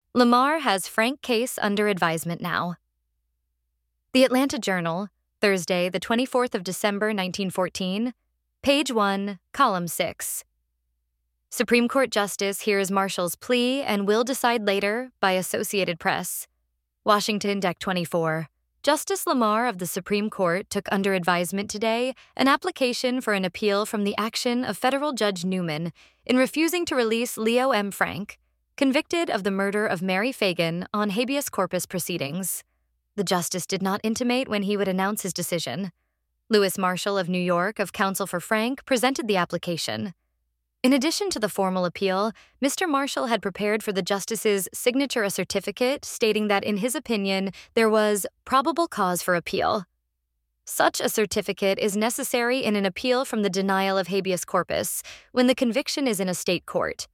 Lamar has Frank case under advisement now. The Atlanta Journal, Thursday, the 24th of December, 1914, page 1, column 6. Supreme Court Justice hears Marshall's plea and will decide later by Associated Press. Washington, Deck 24. Justice Lamar of the Supreme Court took under advisement today an application for an appeal from the action of Federal Judge Newman in refusing to release Leo M. Frank, convicted of the murder of Mary Fagan on habeas corpus proceedings. The justice did not intimate when he would announce his decision. Lewis Marshall of New York, of counsel for Frank, presented the application. In addition to the formal appeal, Mr. Marshall had prepared for the justice's signature a certificate stating that, in his opinion, there was probable cause for appeal. Such a certificate is necessary in an appeal from the denial of habeas corpus when the conviction is in a state court.